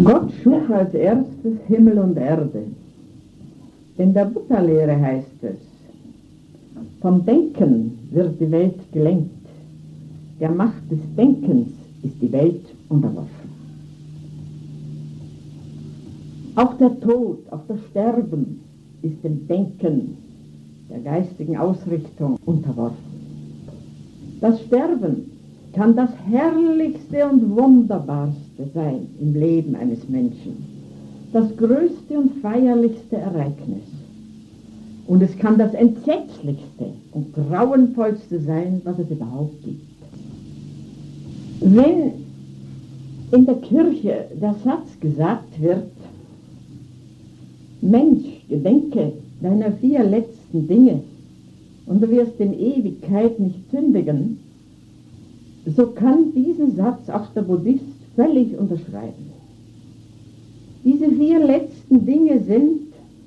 Gott schuf als erstes Himmel und Erde. In der Buddha-Lehre heißt es, vom Denken wird die Welt gelenkt, der Macht des Denkens ist die Welt unterworfen. Auch der Tod, auch das Sterben ist dem Denken, der geistigen Ausrichtung unterworfen. Das Sterben kann das herrlichste und wunderbarste sein im Leben eines Menschen, das größte und feierlichste Ereignis. Und es kann das entsetzlichste und grauenvollste sein, was es überhaupt gibt. Wenn in der Kirche der Satz gesagt wird, Mensch, gedenke deiner 4 letzten Dinge und du wirst in Ewigkeit nicht sündigen, so kann diesen Satz auch der Buddhist völlig unterschreiben. Diese 4 letzten Dinge sind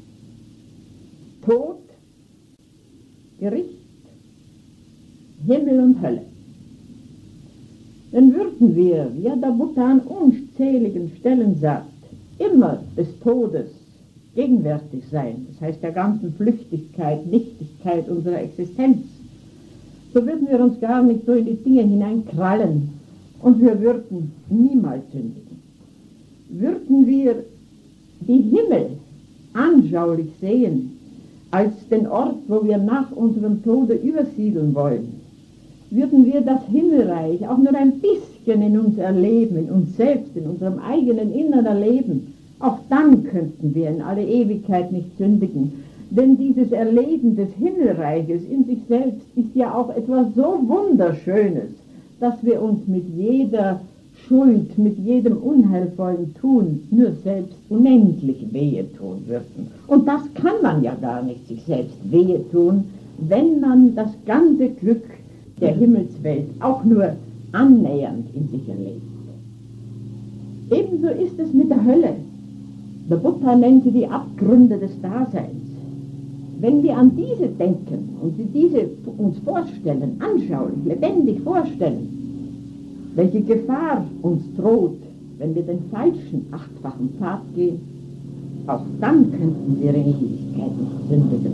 Tod, Gericht, Himmel und Hölle. Dann würden wir, wie der Buddha an unzähligen Stellen sagt, immer des Todes gegenwärtig sein, das heißt der ganzen Flüchtigkeit, Nichtigkeit unserer Existenz, so würden wir uns gar nicht so in die Dinge hineinkrallen und wir würden niemals sündigen. Würden wir die Himmel anschaulich sehen, als den Ort, wo wir nach unserem Tode übersiedeln wollen, würden wir das Himmelreich auch nur ein bisschen in uns erleben, in uns selbst, in unserem eigenen Inneren erleben, auch dann könnten wir in alle Ewigkeit nicht sündigen. Denn dieses Erleben des Himmelreiches in sich selbst ist ja auch etwas so Wunderschönes, dass wir uns mit jeder Schuld, mit jedem unheilvollen Tun nur selbst unendlich wehe tun würden. Und das kann man ja gar nicht sich selbst wehe tun, wenn man das ganze Glück der Himmelswelt auch nur annähernd in sich erlebt. Ebenso ist es mit der Hölle. Der Buddha nennt sie die Abgründe des Daseins. Wenn wir an diese denken und diese uns vorstellen, anschaulich, lebendig vorstellen, welche Gefahr uns droht, wenn wir den falschen 8-fachen Pfad gehen, auch dann könnten wir in Ewigkeit nicht sündigen.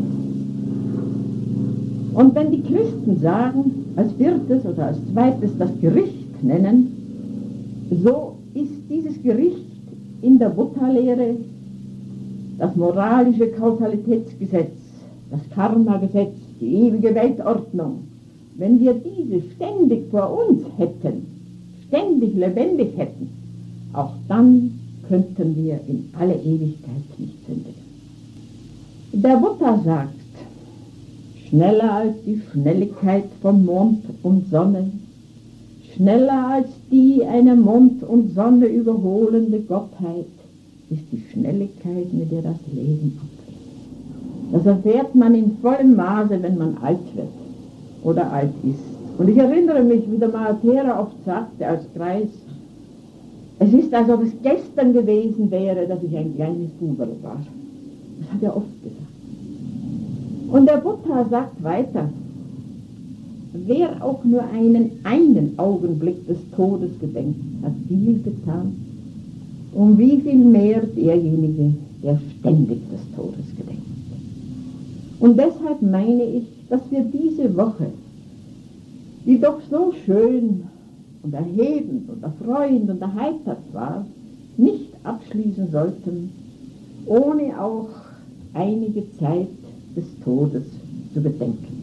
Und wenn die Christen sagen, als 4. oder als 2. das Gericht nennen, so ist dieses Gericht in der Buddha-Lehre das moralische Kausalitätsgesetz, das Karma-Gesetz, die ewige Weltordnung. Wenn wir diese ständig vor uns hätten, ständig lebendig hätten, auch dann könnten wir in alle Ewigkeit nicht sündigen. Der Buddha sagt, schneller als die Schnelligkeit von Mond und Sonne, schneller als die eine Mond und Sonne überholende Gottheit, ist die Schnelligkeit, mit der das Leben abgeht. Das erfährt man in vollem Maße, wenn man alt wird oder alt ist. Und ich erinnere mich, wie der Mahatera oft sagte als Greis, es ist, als ob es gestern gewesen wäre, dass ich ein kleines Buberl war. Das hat er oft gesagt. Und der Buddha sagt weiter, wer auch nur einen Augenblick des Todes gedenkt, hat viel getan. Um wie viel mehr derjenige, der ständig des Todes gedenkt. Und deshalb meine ich, dass wir diese Woche, die doch so schön und erhebend und erfreuend und erheitert war, nicht abschließen sollten, ohne auch einige Zeit des Todes zu bedenken.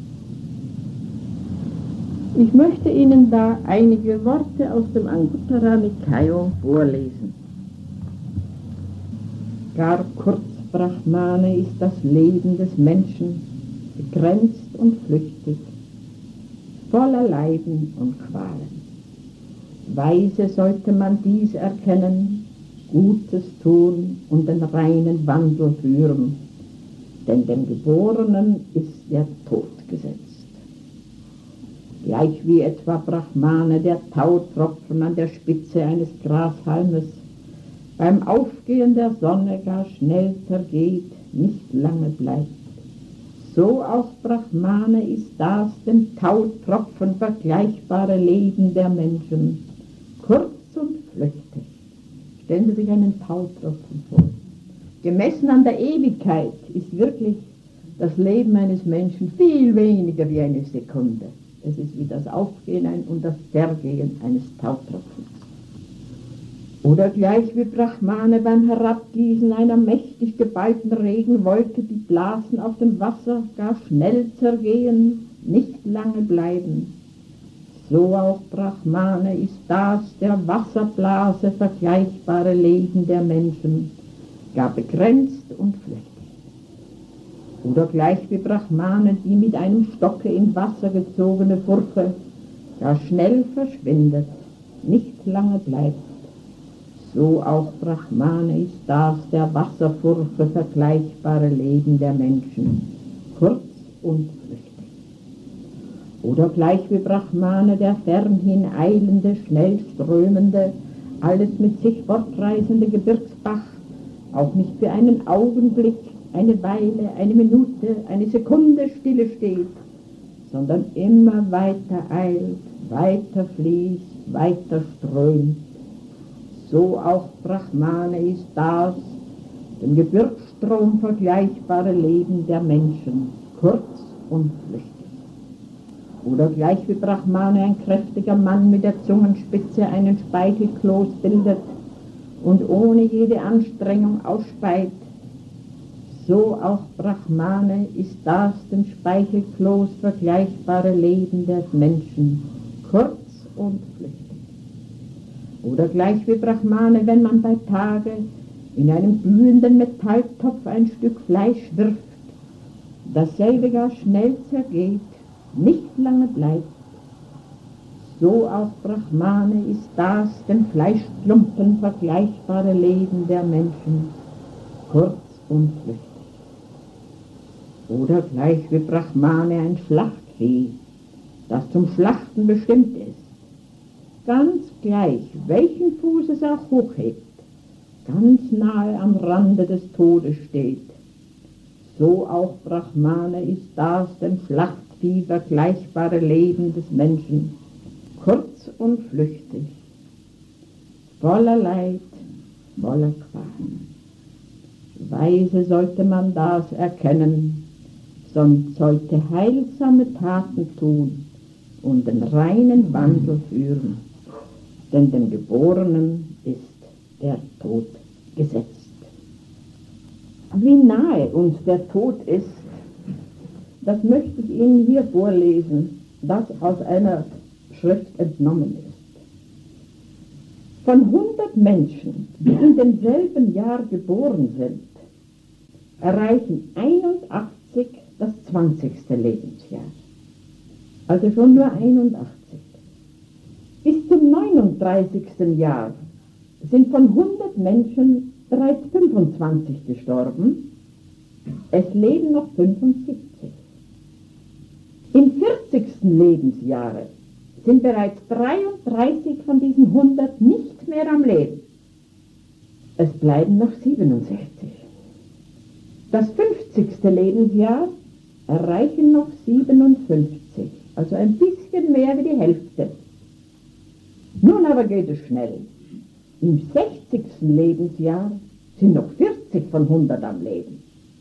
Ich möchte Ihnen da einige Worte aus dem Anguttara Nikaya vorlesen. Gar kurz, Brahmane, ist das Leben des Menschen begrenzt und flüchtig, voller Leiden und Qualen. Weise sollte man dies erkennen, Gutes tun und den reinen Wandel führen, denn dem Geborenen ist der Tod gesetzt. Gleich wie etwa Brahmane der Tautropfen an der Spitze eines Grashalmes beim Aufgehen der Sonne gar schnell vergeht, nicht lange bleibt. So auch Brahmane ist das dem Tautropfen vergleichbare Leben der Menschen, kurz und flüchtig, Stellen Sie sich einen Tautropfen vor. Gemessen an der Ewigkeit ist wirklich das Leben eines Menschen viel weniger wie eine Sekunde. Es ist wie das Aufgehen und das Vergehen eines Tautropfens. Oder gleich wie Brahmane beim Herabgießen einer mächtig geballten Regenwolke die Blasen auf dem Wasser gar schnell zergehen, nicht lange bleiben. So auch Brahmane ist das der Wasserblase vergleichbare Leben der Menschen, gar begrenzt und flüchtig. Oder gleich wie Brahmane die mit einem Stocke in Wasser gezogene Furche gar schnell verschwindet, nicht lange bleibt. So auch Brahmane ist das der Wasserfurche vergleichbare Leben der Menschen, kurz und flüchtig. Oder gleich wie Brahmane der fernhin eilende, schnell strömende, alles mit sich fortreisende Gebirgsbach, auch nicht für einen Augenblick, eine Weile, eine Minute, eine Sekunde stille steht, sondern immer weiter eilt, weiter fließt, weiter strömt. So auch Brahmane ist das dem Gebirgsstrom vergleichbare Leben der Menschen, kurz und flüchtig. Oder gleich wie Brahmane ein kräftiger Mann mit der Zungenspitze einen Speichelkloß bildet und ohne jede Anstrengung ausspeit, so auch Brahmane ist das dem Speichelkloß vergleichbare Leben des Menschen, kurz und flüchtig. Oder gleich wie Brahmane, wenn man bei Tage in einem glühenden Metalltopf ein Stück Fleisch wirft, dasselbe gar schnell zergeht, nicht lange bleibt. So auch Brahmane ist das dem Fleischklumpen vergleichbare Leben der Menschen, kurz und flüchtig. Oder gleich wie Brahmane ein Schlachtvieh, das zum Schlachten bestimmt ist, ganz gleich, welchen Fuß es auch hochhebt, ganz nahe am Rande des Todes steht. So auch Brahmane ist das dem Schlachtvieh vergleichbare Leben des Menschen, kurz und flüchtig, voller Leid, voller Qual. Weise sollte man das erkennen, sonst sollte heilsame Taten tun und den reinen Wandel führen, denn dem Geborenen ist der Tod gesetzt. Wie nahe uns der Tod ist, das möchte ich Ihnen hier vorlesen, das aus einer Schrift entnommen ist. Von 100 Menschen, die in demselben Jahr geboren sind, erreichen 81 das 20. Lebensjahr. Also schon nur 81. Bis zum 39. Jahr sind von 100 Menschen bereits 25 gestorben, es leben noch 75. Im 40. Lebensjahre sind bereits 33 von diesen 100 nicht mehr am Leben. Es bleiben noch 67. Das 50. Lebensjahr erreichen noch 57, also ein bisschen mehr wie die Hälfte. Nun aber geht es schnell. Im 60. Lebensjahr sind noch 40 von 100 am Leben.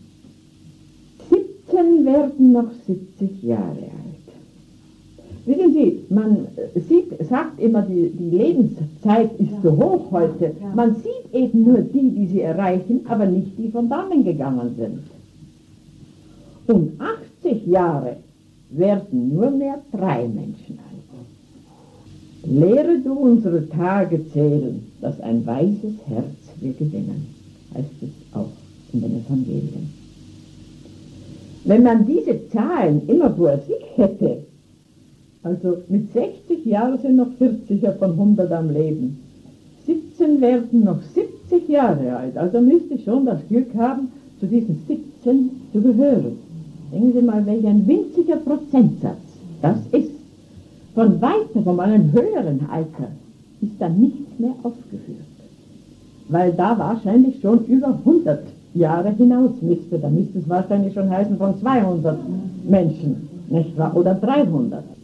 17 werden noch 70 Jahre alt. Wissen Sie, man sagt immer, die Lebenszeit ist so hoch heute. Man sieht eben nur die sie erreichen, aber nicht die von dannen gegangen sind. Und 80 Jahre werden nur mehr 3 Menschen alt. Lehre du unsere Tage zählen, dass ein weises Herz wir gewinnen, heißt es auch in den Evangelien. Wenn man diese Zahlen immer vor sich hätte, also mit 60 Jahren sind noch 40 von 100 am Leben, 17 werden noch 70 Jahre alt, also müsste ich schon das Glück haben, zu diesen 17 zu gehören. Denken Sie mal, welch ein winziger Prozentsatz das ist. Von einem höheren Alter ist dann nichts mehr aufgeführt, weil da wahrscheinlich schon über 100 Jahre hinaus müsste. Da müsste es wahrscheinlich schon heißen von 200 Menschen, nicht wahr? Oder 300.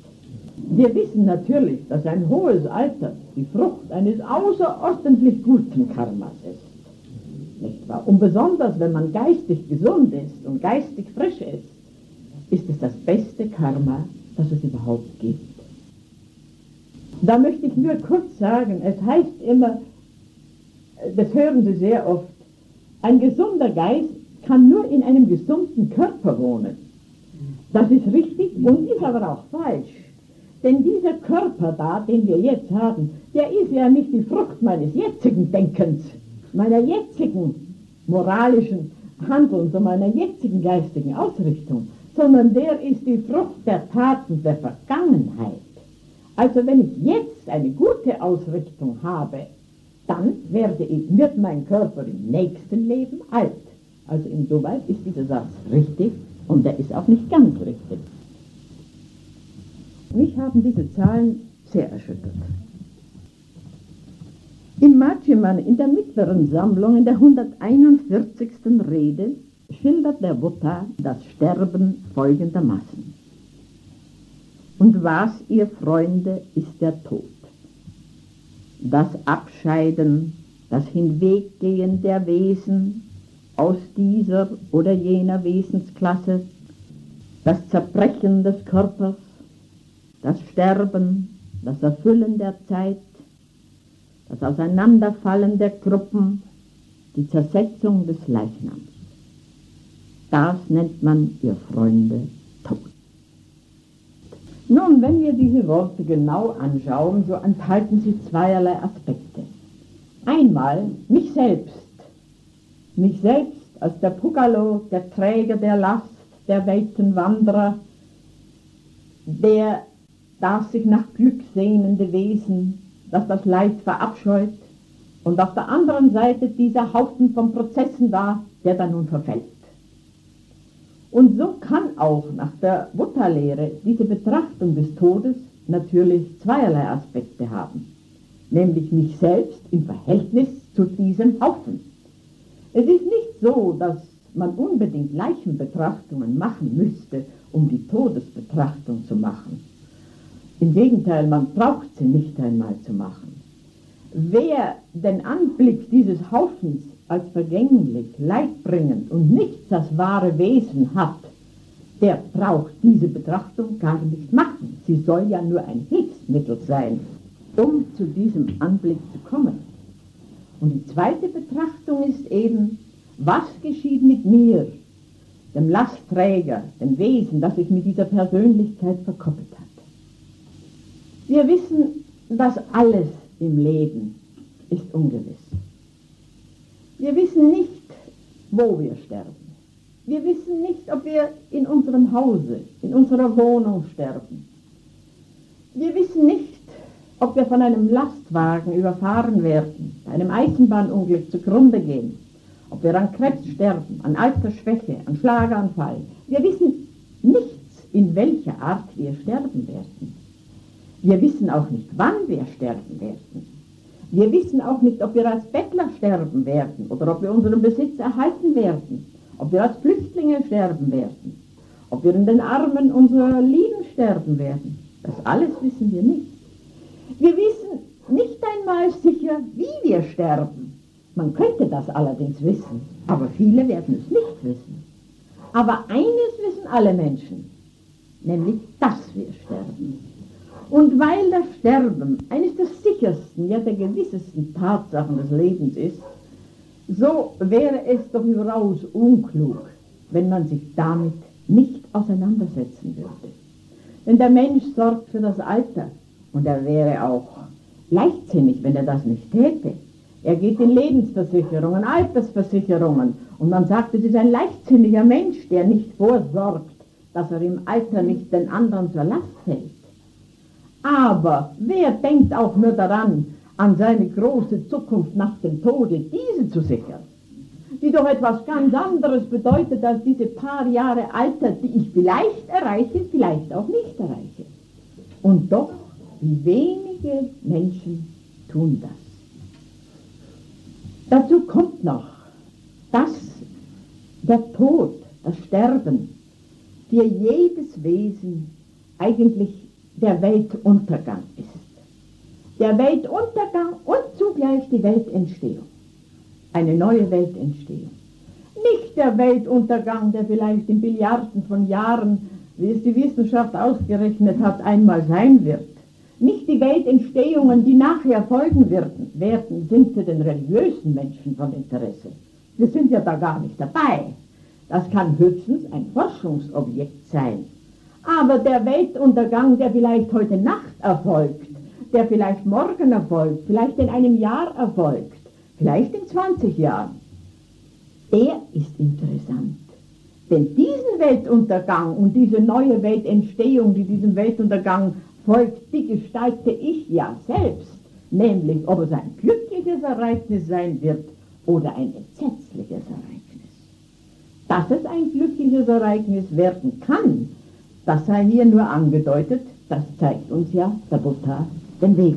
Wir wissen natürlich, dass ein hohes Alter die Frucht eines außerordentlich guten Karmas ist. Nicht wahr? Und besonders, wenn man geistig gesund ist und geistig frisch ist es das beste Karma, das es überhaupt gibt. Da möchte ich nur kurz sagen, es heißt immer, das hören Sie sehr oft, ein gesunder Geist kann nur in einem gesunden Körper wohnen. Das ist richtig und ist aber auch falsch. Denn dieser Körper da, den wir jetzt haben, der ist ja nicht die Frucht meines jetzigen Denkens, meiner jetzigen moralischen Handelns und meiner jetzigen geistigen Ausrichtung, sondern der ist die Frucht der Taten der Vergangenheit. Also wenn ich jetzt eine gute Ausrichtung habe, dann wird mein Körper im nächsten Leben alt. Also insoweit ist dieser Satz richtig und der ist auch nicht ganz richtig. Mich haben diese Zahlen sehr erschüttert. Im Machiman, in der mittleren Sammlung, in der 141. Rede, schildert der Buddha das Sterben folgendermaßen. Und was, ihr Freunde, ist der Tod? Das Abscheiden, das Hinweggehen der Wesen aus dieser oder jener Wesensklasse, das Zerbrechen des Körpers, das Sterben, das Erfüllen der Zeit, das Auseinanderfallen der Gruppen, die Zersetzung des Leichnams. Das nennt man, ihr Freunde, Tod. Nun, wenn wir diese Worte genau anschauen, so enthalten sie zweierlei Aspekte. Einmal mich selbst als der Pugalo, der Träger der Last, der weiten Wanderer, der das sich nach Glück sehnende Wesen, das das Leid verabscheut, und auf der anderen Seite dieser Haufen von Prozessen da, der dann nun verfällt. Und so kann auch nach der Buddha-Lehre diese Betrachtung des Todes natürlich zweierlei Aspekte haben, nämlich mich selbst im Verhältnis zu diesem Haufen. Es ist nicht so, dass man unbedingt Leichenbetrachtungen machen müsste, um die Todesbetrachtung zu machen. Im Gegenteil, man braucht sie nicht einmal zu machen. Wer den Anblick dieses Haufens als vergänglich, leidbringend und nichts das wahre Wesen hat, der braucht diese Betrachtung gar nicht machen. Sie soll ja nur ein Hilfsmittel sein, um zu diesem Anblick zu kommen. Und die zweite Betrachtung ist eben, was geschieht mit mir, dem Lastträger, dem Wesen, das sich mit dieser Persönlichkeit verkoppelt hat. Wir wissen, dass alles im Leben ist ungewiss. Wir wissen nicht, wo wir sterben. Wir wissen nicht, ob wir in unserem Hause, in unserer Wohnung sterben. Wir wissen nicht, ob wir von einem Lastwagen überfahren werden, bei einem Eisenbahnunglück zugrunde gehen, ob wir an Krebs sterben, an Altersschwäche, an Schlaganfall. Wir wissen nichts, in welcher Art wir sterben werden. Wir wissen auch nicht, wann wir sterben werden. Wir wissen auch nicht, ob wir als Bettler sterben werden oder ob wir unseren Besitz erhalten werden, ob wir als Flüchtlinge sterben werden, ob wir in den Armen unserer Lieben sterben werden. Das alles wissen wir nicht. Wir wissen nicht einmal sicher, wie wir sterben. Man könnte das allerdings wissen, aber viele werden es nicht wissen. Aber eines wissen alle Menschen, nämlich, dass wir sterben. Und weil das Sterben eines der sichersten, ja der gewissesten Tatsachen des Lebens ist, so wäre es doch überaus unklug, wenn man sich damit nicht auseinandersetzen würde. Denn der Mensch sorgt für das Alter und er wäre auch leichtsinnig, wenn er das nicht täte. Er geht in Lebensversicherungen, Altersversicherungen und man sagt, es ist ein leichtsinniger Mensch, der nicht vorsorgt, dass er im Alter nicht den anderen zur Last fällt. Aber wer denkt auch nur daran, an seine große Zukunft nach dem Tode, diese zu sichern, die doch etwas ganz anderes bedeutet als diese paar Jahre Alter, die ich vielleicht erreiche, vielleicht auch nicht erreiche. Und doch, wie wenige Menschen tun das. Dazu kommt noch, dass der Tod, das Sterben, für jedes Wesen eigentlich der Weltuntergang ist. Der Weltuntergang und zugleich die Weltentstehung. Eine neue Weltentstehung. Nicht der Weltuntergang, der vielleicht in Billiarden von Jahren, wie es die Wissenschaft ausgerechnet hat, einmal sein wird. Nicht die Weltentstehungen, die nachher folgen werden, sind für den religiösen Menschen von Interesse. Wir sind ja da gar nicht dabei. Das kann höchstens ein Forschungsobjekt sein. Aber der Weltuntergang, der vielleicht heute Nacht erfolgt, der vielleicht morgen erfolgt, vielleicht in einem Jahr erfolgt, vielleicht in 20 Jahren, der ist interessant. Denn diesen Weltuntergang und diese neue Weltentstehung, die diesem Weltuntergang folgt, die gestalte ich ja selbst. Nämlich, ob es ein glückliches Ereignis sein wird oder ein entsetzliches Ereignis. Dass es ein glückliches Ereignis werden kann, das sei hier nur angedeutet, das zeigt uns ja der Buddha den Weg.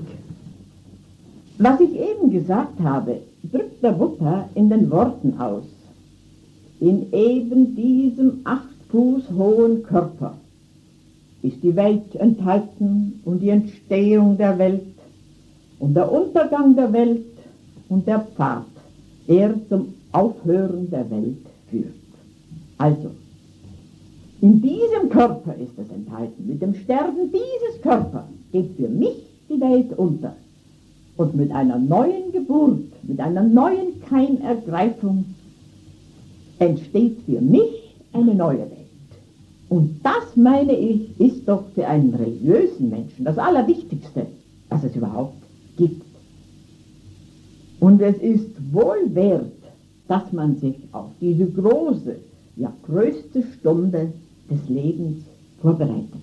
Was ich eben gesagt habe, drückt der Buddha in den Worten aus. In eben diesem 8 Fuß hohen Körper ist die Welt enthalten und die Entstehung der Welt und der Untergang der Welt und der Pfad, der zum Aufhören der Welt führt. Also, in diesem Körper ist es enthalten. Mit dem Sterben dieses Körpers geht für mich die Welt unter. Und mit einer neuen Geburt, mit einer neuen Keimergreifung entsteht für mich eine neue Welt. Und das, meine ich, ist doch für einen religiösen Menschen das Allerwichtigste, was es überhaupt gibt. Und es ist wohl wert, dass man sich auf diese große, ja größte Stunde des Lebens vorbereitet.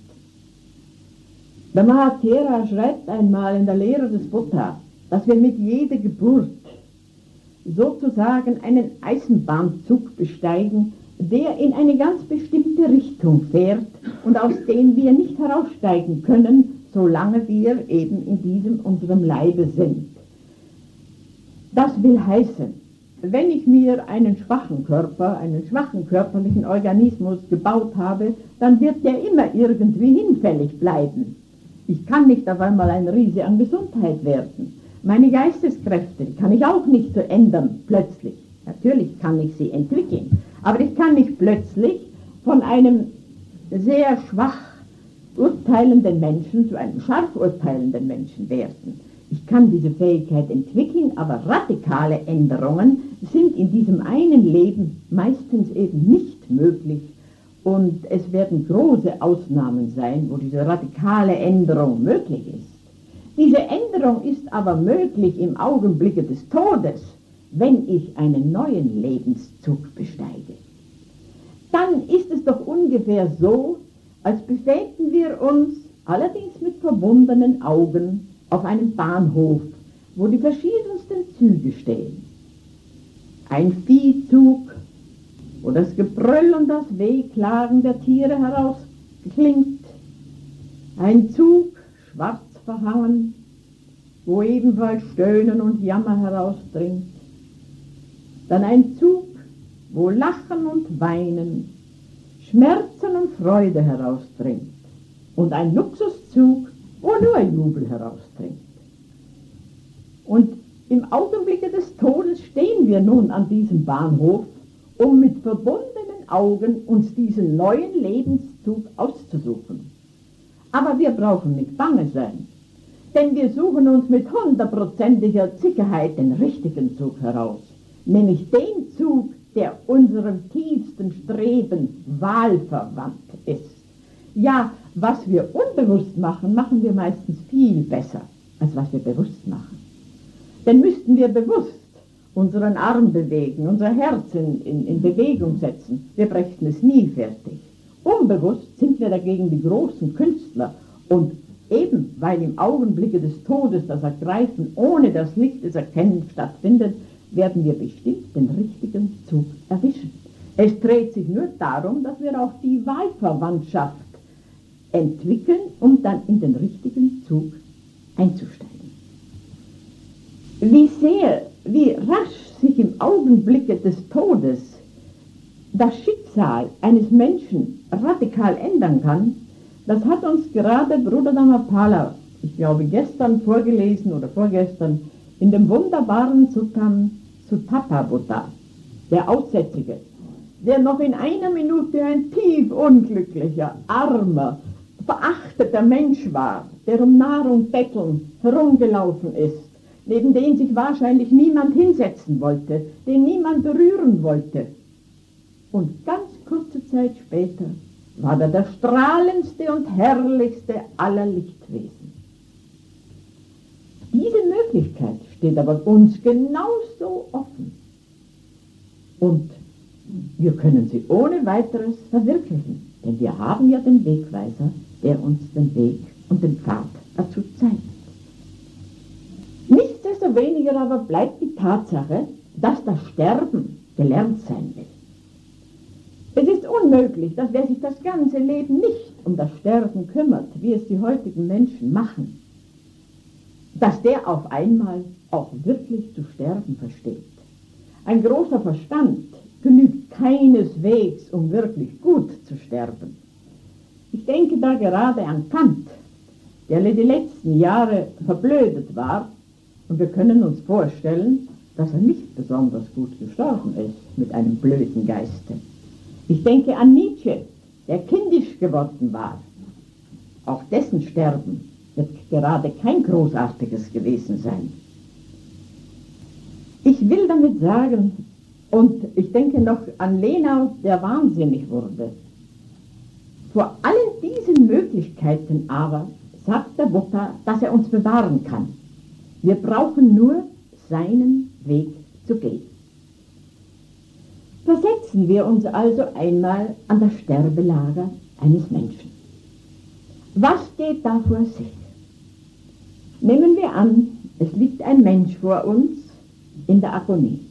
Der Mahatera schreibt einmal in der Lehre des Buddha, dass wir mit jeder Geburt sozusagen einen Eisenbahnzug besteigen, der in eine ganz bestimmte Richtung fährt und aus dem wir nicht heraussteigen können, solange wir eben in diesem unserem Leibe sind. Das will heißen, wenn ich mir einen schwachen Körper, einen schwachen körperlichen Organismus gebaut habe, dann wird der immer irgendwie hinfällig bleiben. Ich kann nicht auf einmal ein Riese an Gesundheit werden. Meine Geisteskräfte kann ich auch nicht so ändern, plötzlich. Natürlich kann ich sie entwickeln, aber ich kann nicht plötzlich von einem sehr schwach urteilenden Menschen zu einem scharf urteilenden Menschen werden. Ich kann diese Fähigkeit entwickeln, aber radikale Änderungen sind in diesem einen Leben meistens eben nicht möglich. Und es werden große Ausnahmen sein, wo diese radikale Änderung möglich ist. Diese Änderung ist aber möglich im Augenblicke des Todes, wenn ich einen neuen Lebenszug besteige. Dann ist es doch ungefähr so, als befänden wir uns, allerdings mit verbundenen Augen, auf einem Bahnhof, wo die verschiedensten Züge stehen. Ein Viehzug, wo das Gebrüll und das Wehklagen der Tiere herausklingt. Ein Zug, schwarz verhangen, wo ebenfalls Stöhnen und Jammer herausdringt. Dann ein Zug, wo Lachen und Weinen, Schmerzen und Freude herausdringt. Und ein Luxuszug, wo nur Jubel herausdringt. Und im Augenblicke des Todes stehen wir nun an diesem Bahnhof, um mit verbundenen Augen uns diesen neuen Lebenszug auszusuchen. Aber wir brauchen nicht bange sein, denn wir suchen uns mit 100%iger Sicherheit den richtigen Zug heraus, nämlich den Zug, der unserem tiefsten Streben wahlverwandt ist. Ja, was wir unbewusst machen, machen wir meistens viel besser, als was wir bewusst machen. Denn müssten wir bewusst unseren Arm bewegen, unser Herz in Bewegung setzen, wir brächten es nie fertig. Unbewusst sind wir dagegen die großen Künstler und eben weil im Augenblicke des Todes das Ergreifen ohne das Licht des Erkennens stattfindet, werden wir bestimmt den richtigen Zug erwischen. Es dreht sich nur darum, dass wir auch die Wahlverwandtschaft entwickeln, um dann in den richtigen Zug einzusteigen. Wie rasch sich im Augenblicke des Todes das Schicksal eines Menschen radikal ändern kann, Das hat uns gerade Bruder Dhamapala, ich glaube gestern vorgelesen oder vorgestern, in dem wunderbaren Suttam Suttappa Buddha, der Aussätzige, der noch in einer Minute ein tief unglücklicher, armer, verachteter Mensch war, der um Nahrung betteln herumgelaufen ist, neben den sich wahrscheinlich niemand hinsetzen wollte, den niemand berühren wollte. Und ganz kurze Zeit später war er der strahlendste und herrlichste aller Lichtwesen. Diese Möglichkeit steht aber uns genauso offen. Und wir können sie ohne weiteres verwirklichen, denn wir haben ja den Wegweiser, der uns den Weg und den Pfad dazu zeigt. Nichtsdestoweniger aber bleibt die Tatsache, dass das Sterben gelernt sein will. Es ist unmöglich, dass wer sich das ganze Leben nicht um das Sterben kümmert, wie es die heutigen Menschen machen, dass der auf einmal auch wirklich zu sterben versteht. Ein großer Verstand genügt keineswegs, um wirklich gut zu sterben. Ich denke da gerade an Kant, der die letzten Jahre verblödet war, und wir können uns vorstellen, dass er nicht besonders gut gestorben ist mit einem blöden Geiste. Ich denke an Nietzsche, der kindisch geworden war. Auch dessen Sterben wird gerade kein großartiges gewesen sein. Ich will damit sagen, und ich denke noch an Lenau, der wahnsinnig wurde. Vor allen diesen Möglichkeiten aber sagt der Buddha, dass er uns bewahren kann. Wir brauchen nur seinen Weg zu gehen. Versetzen wir uns also einmal an das Sterbelager eines Menschen. Was geht da vor sich? Nehmen wir an, es liegt ein Mensch vor uns in der Agonie.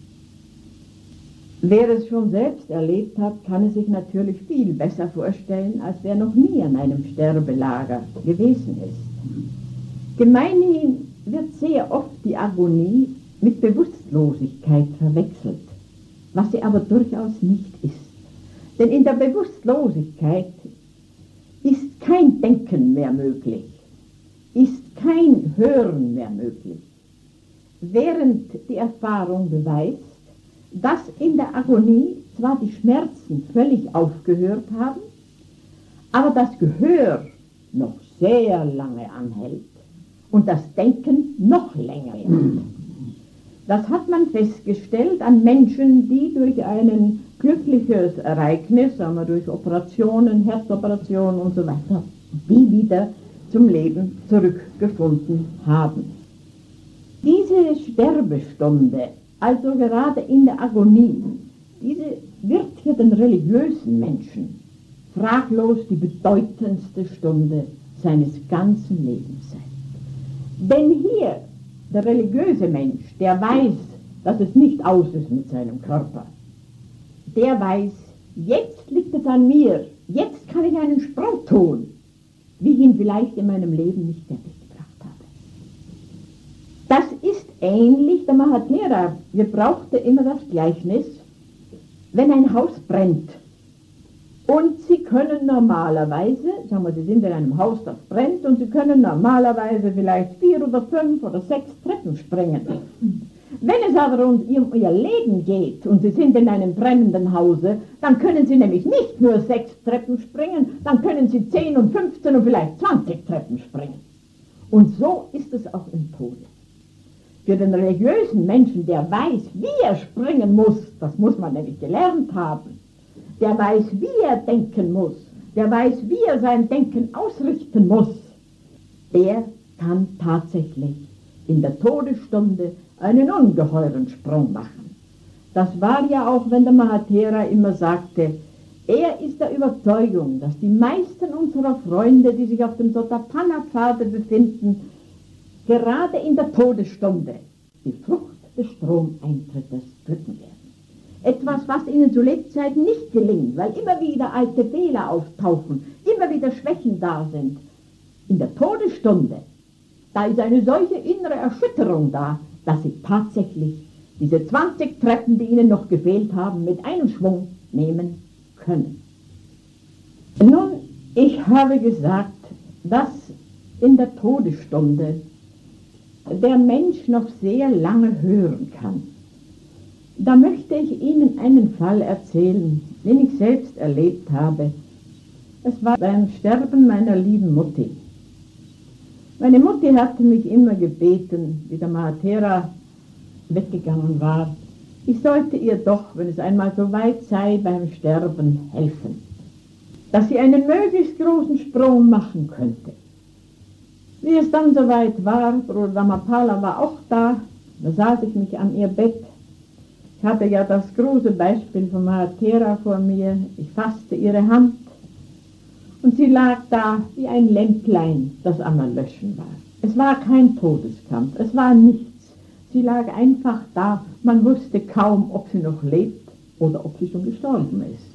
Wer es schon selbst erlebt hat, kann es sich natürlich viel besser vorstellen, als wer noch nie an einem Sterbelager gewesen ist. Gemeinhin wird sehr oft die Agonie mit Bewusstlosigkeit verwechselt, was sie aber durchaus nicht ist. Denn in der Bewusstlosigkeit ist kein Denken mehr möglich, ist kein Hören mehr möglich, während die Erfahrung beweist, dass in der Agonie zwar die Schmerzen völlig aufgehört haben, aber das Gehör noch sehr lange anhält und das Denken noch länger hält. Das hat man festgestellt an Menschen, die durch ein glückliches Ereignis, sagen wir durch Operationen, Herzoperationen und so weiter, die wieder zum Leben zurückgefunden haben. Diese Sterbestunde, also gerade in der Agonie, diese wird für den religiösen Menschen fraglos die bedeutendste Stunde seines ganzen Lebens sein. Denn hier, der religiöse Mensch, der weiß, dass es nicht aus ist mit seinem Körper, der weiß, jetzt liegt es an mir, jetzt kann ich einen Sprung tun, wie ich ihn vielleicht in meinem Leben nicht fertiggebracht habe. Das ist ähnlich, der Mahatera gebrauchte immer das Gleichnis, wenn ein Haus brennt und Sie können normalerweise, sagen wir, Sie sind in einem Haus, das brennt und Sie können normalerweise vielleicht 4 oder 5 oder 6 Treppen springen. Wenn es aber um Ihr Leben geht und Sie sind in einem brennenden Hause, dann können Sie nämlich nicht nur 6 Treppen springen, dann können Sie 10 und 15 und vielleicht 20 Treppen springen. Und so ist es auch im Tode. Für den religiösen Menschen, der weiß, wie er springen muss, das muss man nämlich gelernt haben, der weiß, wie er denken muss, der weiß, wie er sein Denken ausrichten muss, der kann tatsächlich in der Todesstunde einen ungeheuren Sprung machen. Das war ja auch, wenn der Mahatera immer sagte, er ist der Überzeugung, dass die meisten unserer Freunde, die sich auf dem Sotapanna-Pfade befinden, gerade in der Todesstunde die Frucht des Stromeintrittes pflücken werden. Etwas, was ihnen zu Lebzeiten nicht gelingt, weil immer wieder alte Fehler auftauchen, immer wieder Schwächen da sind. In der Todesstunde, da ist eine solche innere Erschütterung da, dass sie tatsächlich diese 20 Treppen, die ihnen noch gefehlt haben, mit einem Schwung nehmen können. Nun Ich habe gesagt, dass in der Todesstunde der Mensch noch sehr lange hören kann. Da möchte ich Ihnen einen Fall erzählen, den ich selbst erlebt habe. Es war beim Sterben meiner lieben Mutti. Meine Mutti hatte mich immer gebeten, wie der Mahatera weggegangen war, ich sollte ihr doch, wenn es einmal so weit sei, beim Sterben helfen, dass sie einen möglichst großen Sprung machen könnte. Wie es dann soweit war, Bruder Dhamapala war auch da saß ich mich an ihr Bett. Ich hatte ja das große Beispiel von Mahatera vor mir, ich fasste ihre Hand und sie lag da wie ein Lämplein, das am Erlöschen war. Es war kein Todeskampf, es war nichts. Sie lag einfach da, man wusste kaum, ob sie noch lebt oder ob sie schon gestorben ist.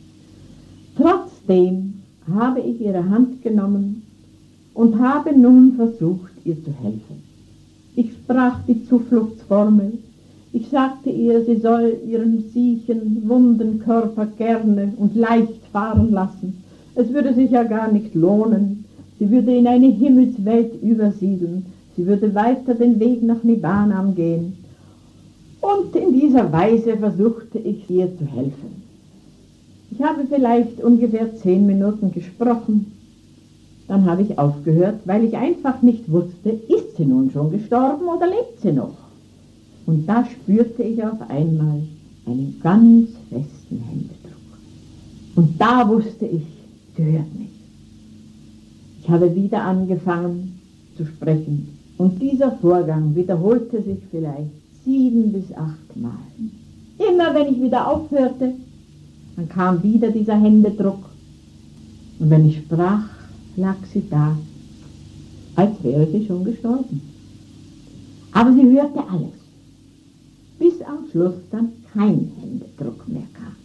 Trotzdem habe ich ihre Hand genommen und habe nun versucht, ihr zu helfen. Ich sprach die Zufluchtsformel. Ich sagte ihr, sie soll ihren siechen, wunden Körper gerne und leicht fahren lassen. Es würde sich ja gar nicht lohnen. Sie würde in eine Himmelswelt übersiedeln. Sie würde weiter den Weg nach Nibbana gehen. Und in dieser Weise versuchte ich ihr zu helfen. Ich habe vielleicht ungefähr 10 Minuten gesprochen. Dann habe ich aufgehört, weil ich einfach nicht wusste, ist sie nun schon gestorben oder lebt sie noch? Und da spürte ich auf einmal einen ganz festen Händedruck. Und da wusste ich, sie hört mich. Ich habe wieder angefangen zu sprechen. Und dieser Vorgang wiederholte sich vielleicht 7 bis 8 Mal. Immer wenn ich wieder aufhörte, dann kam wieder dieser Händedruck. Und wenn ich sprach, lag sie da, als wäre sie schon gestorben. Aber sie hörte alles, bis am Schluss dann kein Händedruck mehr kam.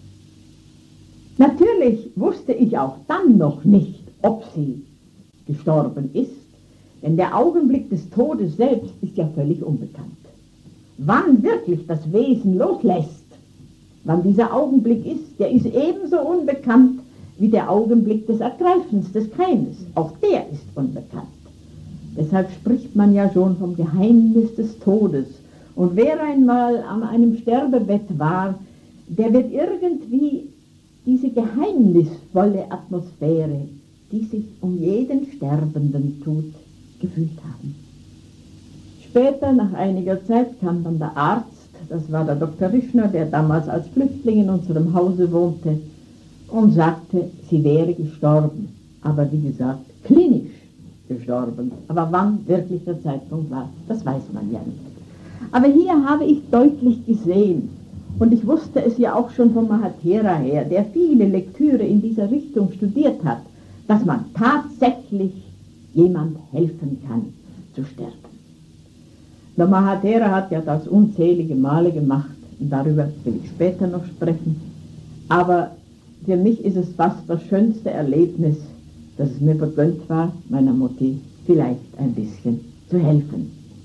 Natürlich wusste ich auch dann noch nicht, ob sie gestorben ist, denn der Augenblick des Todes selbst ist ja völlig unbekannt. Wann wirklich das Wesen loslässt, wann dieser Augenblick ist, der ist ebenso unbekannt wie der Augenblick des Ergreifens des Keimes. Auch der ist unbekannt. Deshalb spricht man ja schon vom Geheimnis des Todes. Und wer einmal an einem Sterbebett war, der wird irgendwie diese geheimnisvolle Atmosphäre, die sich um jeden Sterbenden tut, gefühlt haben. Später, nach einiger Zeit, kam dann der Arzt, das war der Dr. Rischner, der damals als Flüchtling in unserem Hause wohnte, und sagte, sie wäre gestorben. Aber wie gesagt, klinisch gestorben. Aber wann wirklich der Zeitpunkt war, das weiß man ja nicht. Aber hier habe ich deutlich gesehen, und ich wusste es ja auch schon von Mahatera her, der viele Lektüre in dieser Richtung studiert hat, dass man tatsächlich jemand helfen kann zu sterben. Der Mahatera hat ja das unzählige Male gemacht, und darüber will ich später noch sprechen. Aber für mich ist es fast das schönste Erlebnis, dass es mir vergönnt war, meiner Mutti vielleicht ein bisschen zu helfen.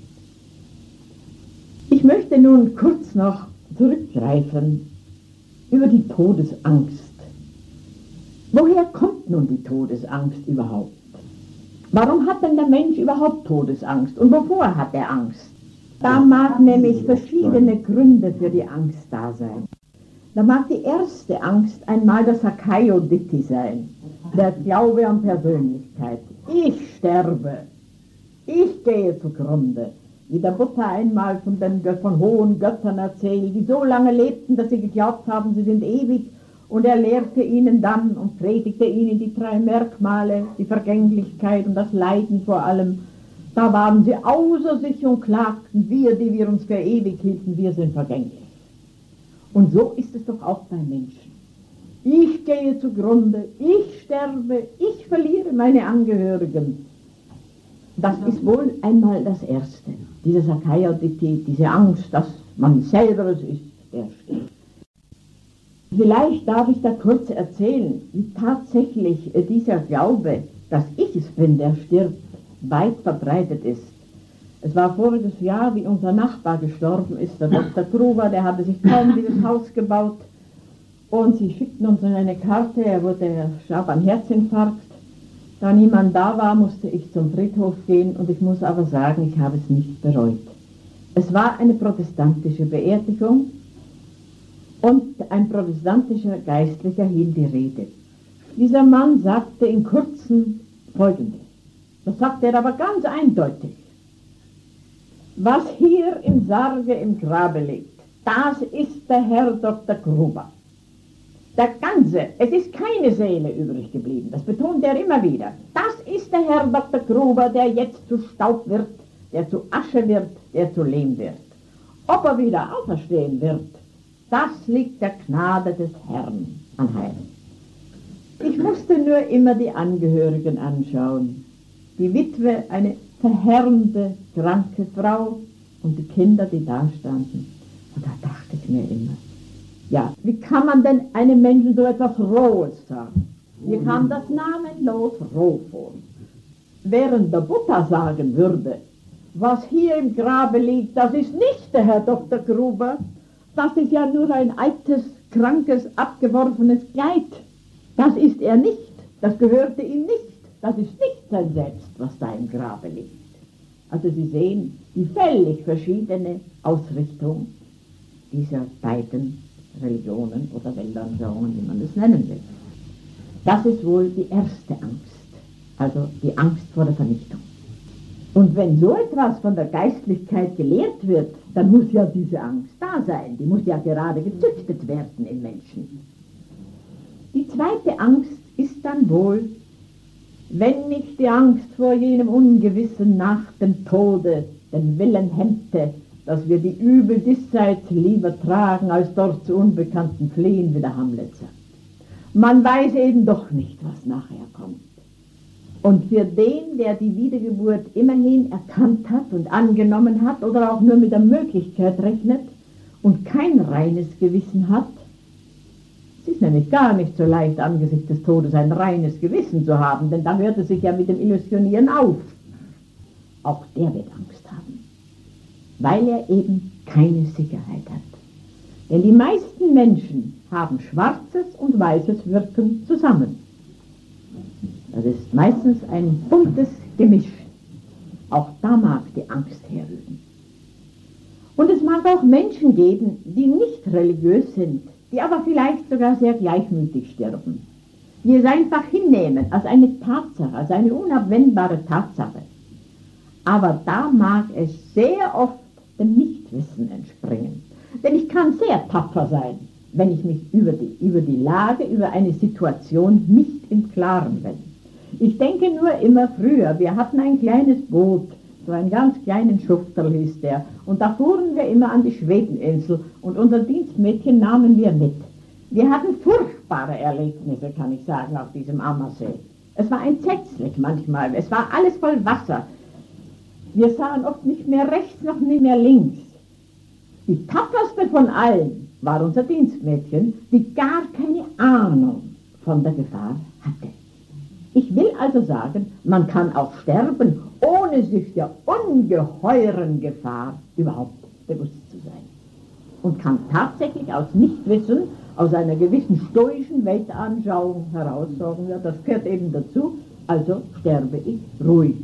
Ich möchte nun kurz noch zurückgreifen über die Todesangst. Woher kommt nun die Todesangst überhaupt? Warum hat denn der Mensch überhaupt Todesangst und wovor hat er Angst? Da mag nämlich verschiedene Gründe für die Angst da sein. Da mag die erste Angst einmal das Sakayoditi sein, der Glaube an Persönlichkeit. Ich sterbe, ich gehe zugrunde. Wie der Buddha einmal von hohen Göttern erzählt, die so lange lebten, dass sie geglaubt haben, sie sind ewig. Und er lehrte ihnen dann und predigte ihnen die 3 Merkmale, die Vergänglichkeit und das Leiden vor allem. Da waren sie außer sich und klagten, wir, die wir uns für ewig hielten, wir sind vergänglich. Und so ist es doch auch bei Menschen. Ich gehe zugrunde, ich sterbe, ich verliere meine Angehörigen. Das ist wohl einmal das Erste. Diese Sakayoditi, diese Angst, dass man selber es ist, der stirbt. Vielleicht darf ich da kurz erzählen, wie tatsächlich dieser Glaube, dass ich es bin, der stirbt, weit verbreitet ist. Es war voriges Jahr, wie unser Nachbar gestorben ist, der Dr. Gruber, der hatte sich kaum dieses Haus gebaut und sie schickten uns eine Karte, er starb an Herzinfarkt Da niemand da war, musste ich zum Friedhof gehen und ich muss aber sagen, ich habe es nicht bereut. Es war eine protestantische Beerdigung und ein protestantischer Geistlicher hielt die Rede. Dieser Mann sagte in kurzen Folgendes. Das sagte er aber ganz eindeutig. Was hier im Sarge im Grabe liegt, das ist der Herr Dr. Gruber. Der ganze, es ist keine Seele übrig geblieben, das betont er immer wieder. Das ist der Herr Dr. Gruber, der jetzt zu Staub wird, der zu Asche wird, der zu Lehm wird. Ob er wieder auferstehen wird, das liegt der Gnade des Herrn anheim. Ich musste nur immer die Angehörigen anschauen. Die Witwe, eine verhärmte, kranke Frau und die Kinder, die da standen. Und da dachte ich mir immer, ja, wie kann man denn einem Menschen so etwas Rohes sagen? Mir kam das namenlos roh vor. Während der Buddha sagen würde, was hier im Grabe liegt, das ist nicht der Herr Dr. Gruber, das ist ja nur ein altes, krankes, abgeworfenes Kleid. Das ist er nicht, das gehörte ihm nicht, das ist nicht sein Selbst, was da im Grabe liegt. Also Sie sehen die völlig verschiedene Ausrichtung dieser beiden Religionen oder Weltanschauungen, wie man das nennen will. Das ist wohl die erste Angst, also die Angst vor der Vernichtung. Und wenn so etwas von der Geistlichkeit gelehrt wird, dann muss ja diese Angst da sein, die muss ja gerade gezüchtet werden im Menschen. Die zweite Angst ist dann wohl, wenn nicht die Angst vor jenem Ungewissen nach dem Tode den Willen hemmte, dass wir die Übel diesseits lieber tragen, als dort zu Unbekannten fliehen, wie der Hamlet sagt. Man weiß eben doch nicht, was nachher kommt. Und für den, der die Wiedergeburt immerhin erkannt hat und angenommen hat oder auch nur mit der Möglichkeit rechnet und kein reines Gewissen hat, es ist nämlich gar nicht so leicht, angesichts des Todes ein reines Gewissen zu haben, denn da hört es sich ja mit dem Illusionieren auf. Auch der wird Angst haben, weil er eben keine Sicherheit hat. Denn die meisten Menschen haben schwarzes und weißes Wirken zusammen. Das ist meistens ein buntes Gemisch. Auch da mag die Angst herrühren. Und es mag auch Menschen geben, die nicht religiös sind, die aber vielleicht sogar sehr gleichmütig sterben, die es einfach hinnehmen als eine Tatsache, als eine unabwendbare Tatsache. Aber da mag es sehr oft dem Nichtwissen entspringen. Denn ich kann sehr tapfer sein, wenn ich mich über die Lage, über eine Situation nicht im Klaren bin. Ich denke nur immer früher, wir hatten ein kleines Boot, so einen ganz kleinen Schufterl hieß der, und da fuhren wir immer an die Schwedeninsel und unser Dienstmädchen nahmen wir mit. Wir hatten furchtbare Erlebnisse, kann ich sagen, auf diesem Ammersee. Es war entsetzlich manchmal, es war alles voll Wasser. Wir sahen oft nicht mehr rechts noch nicht mehr links. Die tapferste von allen war unser Dienstmädchen, die gar keine Ahnung von der Gefahr hatte. Ich will also sagen, man kann auch sterben, ohne sich der ungeheuren Gefahr überhaupt bewusst zu sein. Und kann tatsächlich aus Nichtwissen, aus einer gewissen stoischen Weltanschauung heraus sagen, ja, das gehört eben dazu, also sterbe ich ruhig.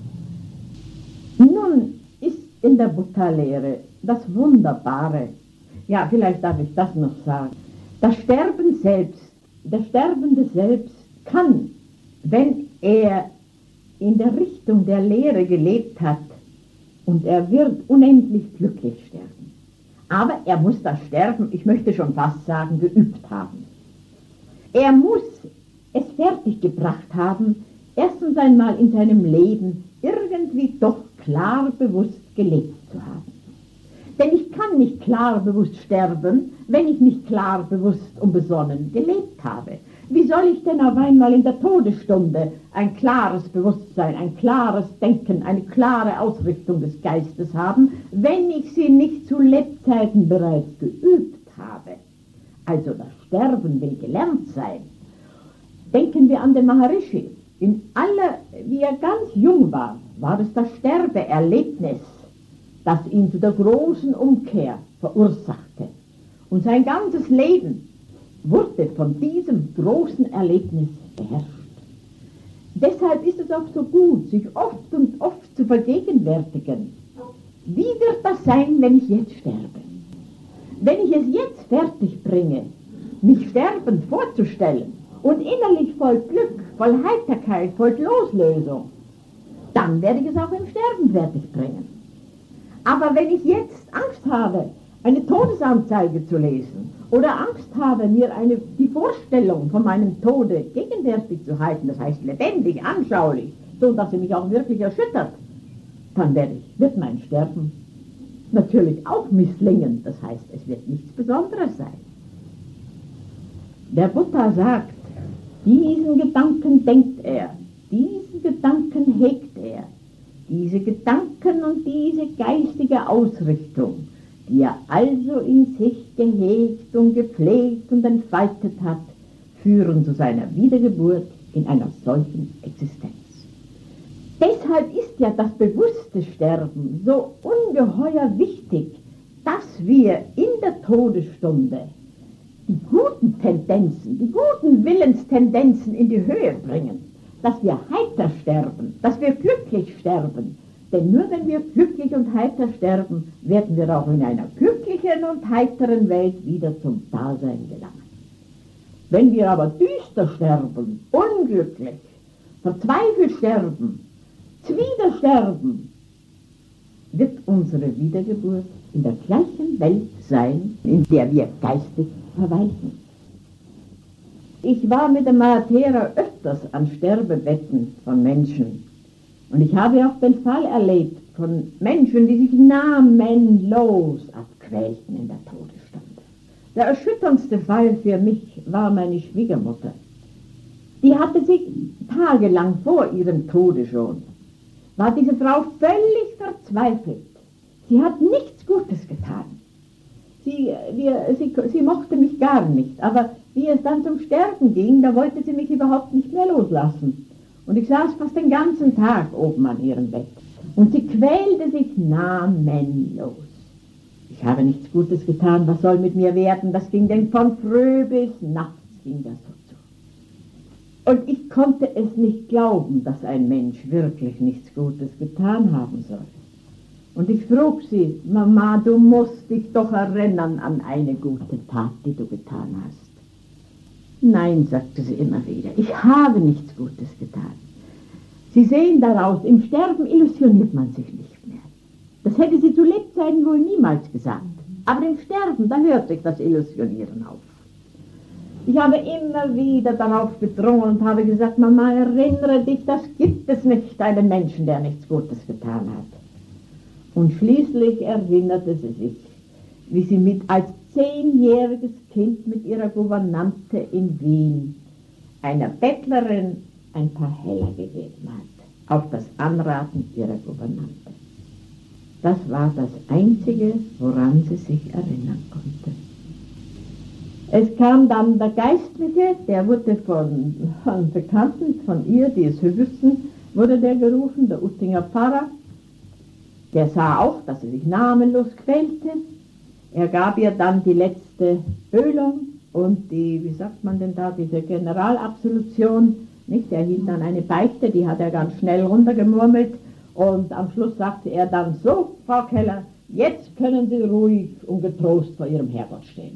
Nun ist in der Buddha-Lehre das Wunderbare, ja, vielleicht darf ich das noch sagen, das Sterben selbst, der Sterbende selbst kann, wenn er in der Richtung der Lehre gelebt hat, und er wird unendlich glücklich sterben. Aber er muss das Sterben, ich möchte schon fast sagen, geübt haben. Er muss es fertiggebracht haben, erstens einmal in seinem Leben irgendwie doch klar bewusst gelebt zu haben. Denn ich kann nicht klar bewusst sterben, wenn ich nicht klar bewusst und besonnen gelebt habe. Wie soll ich denn auf einmal in der Todesstunde ein klares Bewusstsein, ein klares Denken, eine klare Ausrichtung des Geistes haben, wenn ich sie nicht zu Lebzeiten bereits geübt habe? Also das Sterben will gelernt sein. Denken wir an den Maharishi. Wie er ganz jung war, war es das Sterbeerlebnis, das ihn zu der großen Umkehr verursachte. Und sein ganzes Leben wurde von diesem großen Erlebnis beherrscht. Deshalb ist es auch so gut, sich oft und oft zu vergegenwärtigen. Wie wird das sein, wenn ich jetzt sterbe? Wenn ich es jetzt fertig bringe, mich sterbend vorzustellen und innerlich voll Glück, voll Heiterkeit, voll Loslösung, dann werde ich es auch im Sterben fertig bringen. Aber wenn ich jetzt Angst habe, eine Todesanzeige zu lesen oder Angst habe, mir die Vorstellung von meinem Tode gegenwärtig zu halten, das heißt lebendig, anschaulich, so dass sie mich auch wirklich erschüttert, dann wird mein Sterben natürlich auch misslingen. Das heißt, es wird nichts Besonderes sein. Der Buddha sagt, diesen Gedanken denkt er, diesen Gedanken hegt er, diese Gedanken und diese geistige Ausrichtung, die er also in sich gehegt und gepflegt und entfaltet hat, führen zu seiner Wiedergeburt in einer solchen Existenz. Deshalb ist ja das bewusste Sterben so ungeheuer wichtig, dass wir in der Todesstunde die guten Tendenzen, die guten Willenstendenzen in die Höhe bringen, dass wir heiter sterben, dass wir glücklich sterben. Denn nur wenn wir glücklich und heiter sterben, werden wir auch in einer glücklichen und heiteren Welt wieder zum Dasein gelangen. Wenn wir aber düster sterben, unglücklich, verzweifelt sterben, zwider sterben, wird unsere Wiedergeburt in der gleichen Welt sein, in der wir geistig verweilen. Ich war mit dem Mahatera öfters an Sterbebetten von Menschen und ich habe auch den Fall erlebt von Menschen, die sich namenlos abquälten in der Todesstunde. Der erschütterndste Fall für mich war meine Schwiegermutter. Die hatte sich tagelang vor ihrem Tode schon, war diese Frau völlig verzweifelt. Sie hat nichts Gutes getan. Sie mochte mich gar nicht, aber wie es dann zum Sterben ging, da wollte sie mich überhaupt nicht mehr loslassen. Und ich saß fast den ganzen Tag oben an ihrem Bett. Und sie quälte sich namenlos. Ich habe nichts Gutes getan, was soll mit mir werden? Das ging denn von früh bis nachts ging das so zu. Und ich konnte es nicht glauben, dass ein Mensch wirklich nichts Gutes getan haben soll. Und ich frug sie, Mama, du musst dich doch erinnern an eine gute Tat, die du getan hast. Nein, sagte sie immer wieder, ich habe nichts Gutes getan. Sie sehen daraus, im Sterben illusioniert man sich nicht mehr. Das hätte sie zu Lebzeiten wohl niemals gesagt. Aber im Sterben, da hört sich das Illusionieren auf. Ich habe immer wieder darauf gedrungen und habe gesagt, Mama, erinnere dich, das gibt es nicht, einen Menschen, der nichts Gutes getan hat. Und schließlich erinnerte sie sich, wie sie als 10-jähriges Kind mit ihrer Gouvernante in Wien einer Bettlerin ein paar Heller gegeben hat, auf das Anraten ihrer Gouvernante. Das war das Einzige, woran sie sich erinnern konnte. Es kam dann der Geistliche, der wurde von Bekannten von ihr, die es wüssten, wurde der gerufen, der Uttinger Pfarrer. Der sah auch, dass sie sich namenlos quälte. Er gab ihr dann die letzte Ölung und die, wie sagt man denn da, diese Generalabsolution, nicht? Er hielt dann eine Beichte, die hat er ganz schnell runtergemurmelt und am Schluss sagte er dann, so, Frau Keller, jetzt können Sie ruhig und getrost vor Ihrem Herrgott stehen.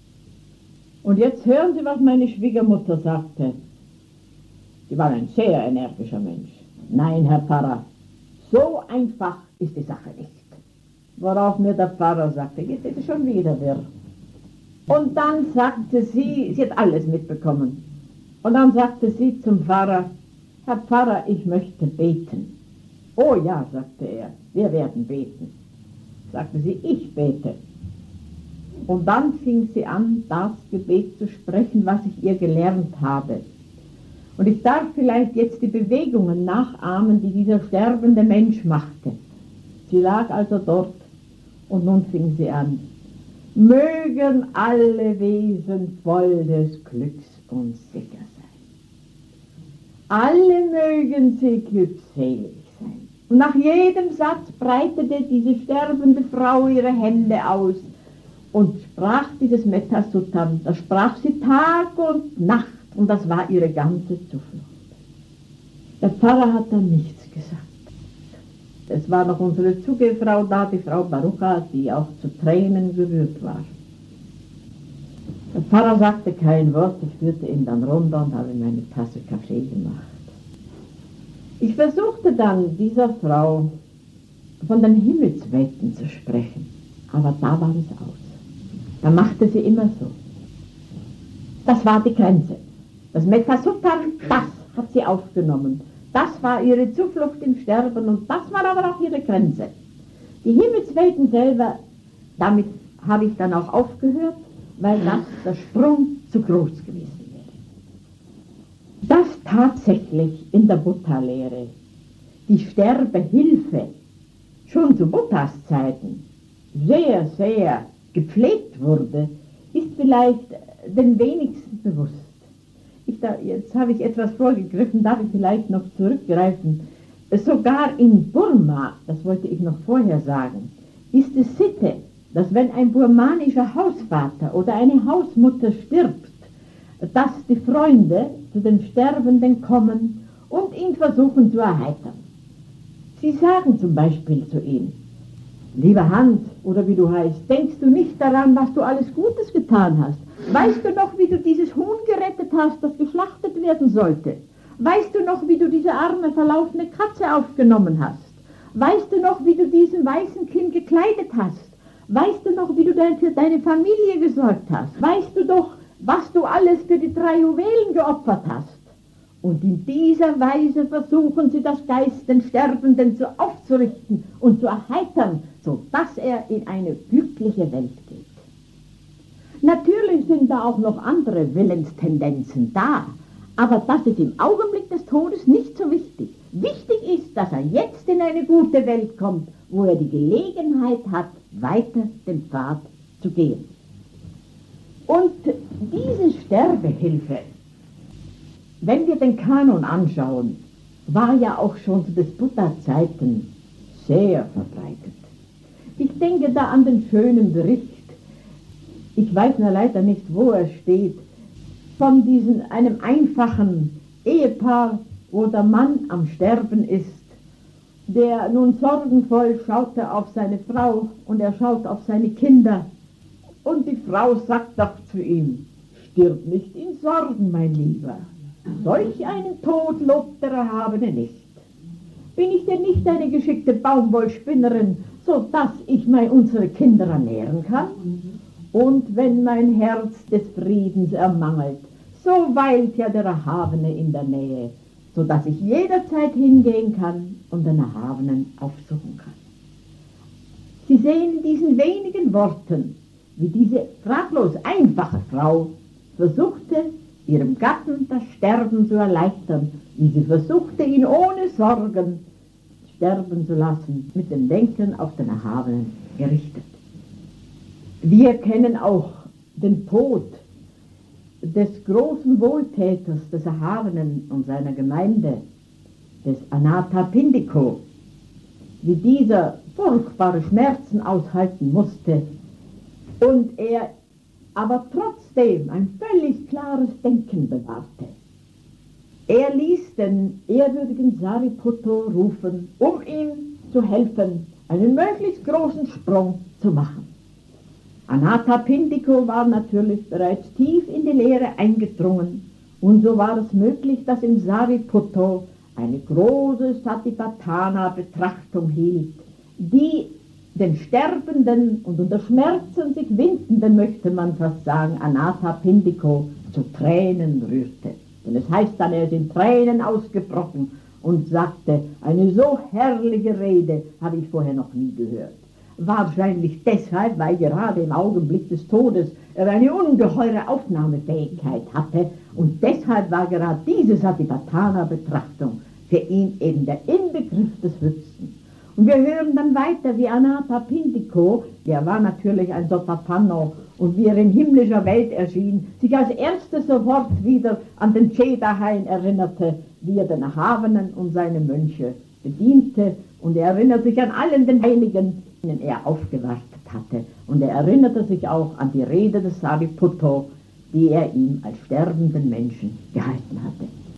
Und jetzt hören Sie, was meine Schwiegermutter sagte. Sie war ein sehr energischer Mensch. Nein, Herr Pfarrer, so einfach ist die Sache nicht. Worauf mir der Pfarrer sagte, jetzt ist es schon wieder wirr. Und dann sagte sie hat alles mitbekommen. Und dann sagte sie zum Pfarrer, Herr Pfarrer, ich möchte beten. Oh ja, sagte er, wir werden beten. Sagte sie, ich bete. Und dann fing sie an, das Gebet zu sprechen, was ich ihr gelernt habe. Und ich darf vielleicht jetzt die Bewegungen nachahmen, die dieser sterbende Mensch machte. Sie lag also dort und nun fing sie an. Mögen alle Wesen voll des Glücks und sicher sein. Alle mögen sie glückselig sein. Und nach jedem Satz breitete diese sterbende Frau ihre Hände aus und sprach dieses Metta Suttam. Das sprach sie Tag und Nacht und das war ihre ganze Zuflucht. Der Pfarrer hat dann nichts gesagt. Es war noch unsere Zugefrau da, die Frau Barucha, die auch zu Tränen gerührt war. Der Pfarrer sagte kein Wort, ich führte ihn dann runter und habe ihm eine Tasse Kaffee gemacht. Ich versuchte dann, dieser Frau von den Himmelswelten zu sprechen, aber da war es aus. Da machte sie immer so. Das war die Grenze. Das Metasupper, das hat sie aufgenommen. Das war ihre Zuflucht im Sterben und das war aber auch ihre Grenze. Die Himmelswelten selber, damit habe ich dann auch aufgehört, weil das der Sprung zu groß gewesen wäre. Dass tatsächlich in der Buddha-Lehre die Sterbehilfe schon zu Buddhas Zeiten sehr, sehr gepflegt wurde, ist vielleicht den wenigsten bewusst. Jetzt habe ich etwas vorgegriffen, darf ich vielleicht noch zurückgreifen. Sogar in Burma, das wollte ich noch vorher sagen, ist es Sitte, dass wenn ein burmanischer Hausvater oder eine Hausmutter stirbt, dass die Freunde zu dem Sterbenden kommen und ihn versuchen zu erheitern. Sie sagen zum Beispiel zu ihm: Lieber Hans, oder wie du heißt, denkst du nicht daran, was du alles Gutes getan hast? Weißt du noch, wie du dieses Huhn gerettet hast, das geschlachtet werden sollte? Weißt du noch, wie du diese arme, verlaufene Katze aufgenommen hast? Weißt du noch, wie du diesem weißen Kind gekleidet hast? Weißt du noch, wie du für deine Familie gesorgt hast? Weißt du doch, was du alles für die 3 Juwelen geopfert hast? Und in dieser Weise versuchen sie, das Geist den Sterbenden aufzurichten und zu erheitern, sodass er in eine glückliche Welt geht. Natürlich sind da auch noch andere Willenstendenzen da, aber das ist im Augenblick des Todes nicht so wichtig. Wichtig ist, dass er jetzt in eine gute Welt kommt, wo er die Gelegenheit hat, weiter den Pfad zu gehen. Und diese Sterbehilfe, wenn wir den Kanon anschauen, war ja auch schon zu des Buddha-Zeiten sehr verbreitet. Ich denke da an den schönen Bericht, ich weiß nur leider nicht, wo er steht, von einem einfachen Ehepaar, wo der Mann am Sterben ist, der nun sorgenvoll schaute auf seine Frau und er schaut auf seine Kinder und die Frau sagt doch zu ihm: Stirb nicht in Sorgen, mein Lieber, solch einen Tod lobt der Erhabene nicht. Bin ich denn nicht eine geschickte Baumwollspinnerin, so dass ich unsere Kinder ernähren kann? Und wenn mein Herz des Friedens ermangelt, so weilt ja der Erhabene in der Nähe, so dass ich jederzeit hingehen kann und den Erhabenen aufsuchen kann. Sie sehen in diesen wenigen Worten, wie diese fraglos einfache Frau versuchte, ihrem Gatten das Sterben zu erleichtern, wie sie versuchte, ihn ohne Sorgen sterben zu lassen, mit dem Denken auf den Erhabenen gerichtet. Wir kennen auch den Tod des großen Wohltäters, des Erhabenen und seiner Gemeinde, des Anathapindiko, wie dieser furchtbare Schmerzen aushalten musste und er aber trotzdem ein völlig klares Denken bewahrte. Er ließ den ehrwürdigen Sariputto rufen, um ihm zu helfen, einen möglichst großen Sprung zu machen. Anathapindiko war natürlich bereits tief in die Lehre eingedrungen und so war es möglich, dass im Sariputto eine große Satipatthana-Betrachtung hielt, die den Sterbenden und unter Schmerzen sich windenden, möchte man fast sagen, Anathapindiko zu Tränen rührte. Denn es heißt dann, er ist in Tränen ausgebrochen und sagte, eine so herrliche Rede habe ich vorher noch nie gehört. Wahrscheinlich deshalb, weil gerade im Augenblick des Todes er eine ungeheure Aufnahmefähigkeit hatte und deshalb war gerade diese Satipatthana-Betrachtung für ihn eben der Inbegriff des Höchsten. Und wir hören dann weiter, wie Anathapindiko, der war natürlich ein Sotapanno, und wie er in himmlischer Welt erschien, sich als erstes sofort wieder an den Chedahain erinnerte, wie er den Erhabenen und seine Mönche bediente, und er erinnert sich an allen den Heiligen, denen er aufgewartet hatte, und er erinnerte sich auch an die Rede des Sariputto, die er ihm als sterbenden Menschen gehalten hatte.